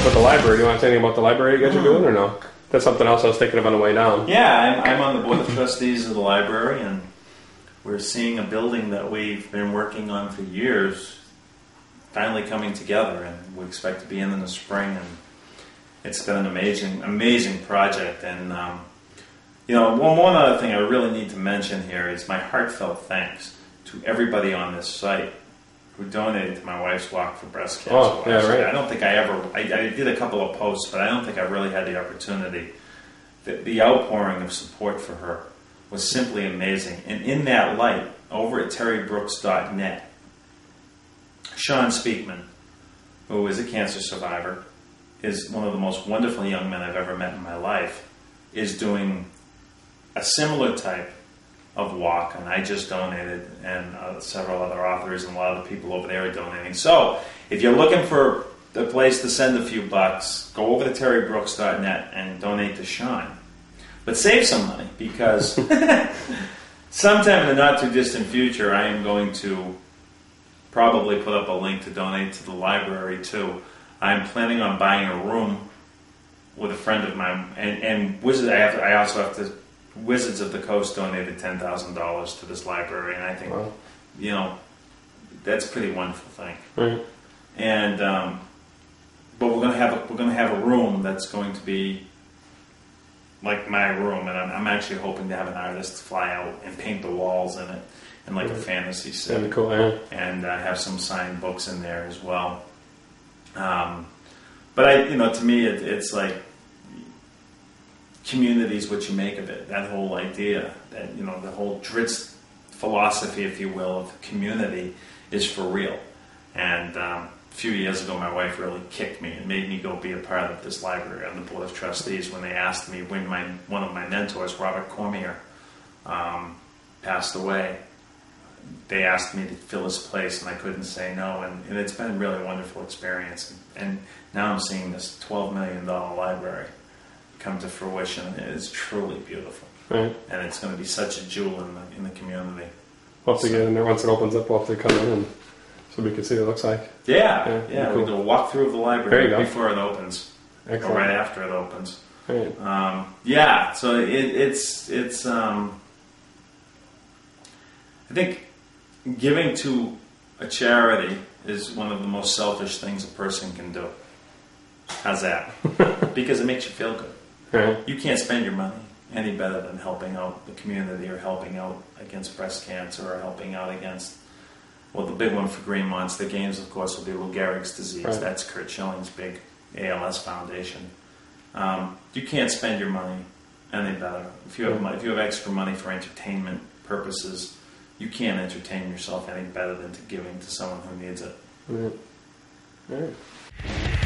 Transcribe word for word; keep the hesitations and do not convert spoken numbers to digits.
with the library. Do you want to say anything about the library you guys are doing, or no? That's something else I was thinking of on the way down. Yeah, I'm, I'm on the board of trustees of the library, and we're seeing a building that we've been working on for years finally coming together, and we expect to be in in the spring. And it's been an amazing, amazing project. And um, you know, one, one other thing I really need to mention here is my heartfelt thanks to everybody on this site who donated to my wife's Walk for Breast Cancer. Oh, yeah, right. I don't think I ever, I, I did a couple of posts, but I don't think I really had the opportunity. The, the outpouring of support for her was simply amazing. And in that light, over at terry brooks dot net, Sean Speakman, who is a cancer survivor, is one of the most wonderful young men I've ever met in my life, is doing a similar type of walk, and I just donated, and uh, several other authors and a lot of the people over there are donating. So, if you're looking for a place to send a few bucks, go over to terry brooks dot net and donate to Sean. But save some money, because sometime in the not-too-distant future, I am going to probably put up a link to donate to the library, too. I'm planning on buying a room with a friend of mine, and, and Wizard, I, have, I also have to... Wizards of the Coast donated ten thousand dollars to this library, and I think, wow. you know, that's a pretty wonderful thing. Right. And um, but we're gonna have a, we're gonna have a room that's going to be like my room, and I'm, I'm actually hoping to have an artist fly out and paint the walls in it in like mm-hmm. a fantasy set. That'd be cool, yeah. And uh, have some signed books in there as well. Um, but I, you know, to me, it, it's like. Community is what you make of it. That whole idea, that you know, the whole Dritz philosophy, if you will, of community is for real. And um, a few years ago, my wife really kicked me and made me go be a part of this library on the board of trustees when they asked me when my one of my mentors, Robert Cormier, um, passed away. They asked me to fill his place, and I couldn't say no. And, and it's been a really wonderful experience. And now I'm seeing this twelve million dollars library come to fruition. It is truly beautiful, right. And it's going to be such a jewel in the in the community. We'll have to get in there once it opens up. We'll have to come in and so we can see what it looks like. Yeah, yeah. yeah cool. We'll do a walkthrough of the library before it opens, Excellent. or right after it opens. Right. Um, yeah, so it, it's it's. Um, I think giving to a charity is one of the most selfish things a person can do. How's that? Because it makes you feel good. Right. You can't spend your money any better than helping out the community, or helping out against breast cancer, or helping out against, well, the big one for Green Monster Games, of course, will be Lou Gehrig's disease. Right. That's Kurt Schilling's big A L S foundation. Um, you can't spend your money any better. If you have money, if you have extra money for entertainment purposes, you can't entertain yourself any better than to giving to someone who needs it. Right. Right.